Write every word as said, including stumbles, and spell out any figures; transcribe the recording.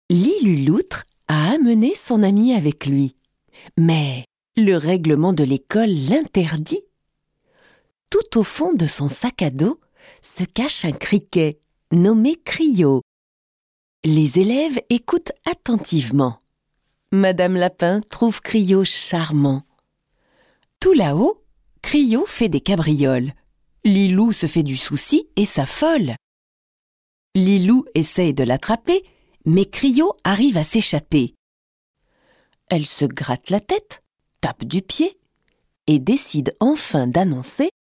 Lily Loutre a amené son ami avec lui. Mais le règlement de l'école l'interdit. Tout au fond de son sac à dos se cache un criquet nommé Crio. Les élèves écoutent attentivement. Madame Lapin trouve Crio charmant. Tout là-haut, Crio fait des cabrioles. Lilou se fait du souci et s'affole. Lilou essaye de l'attraper, mais Crio arrive à s'échapper. Elle se gratte la tête, tape du pied et décide enfin d'annoncer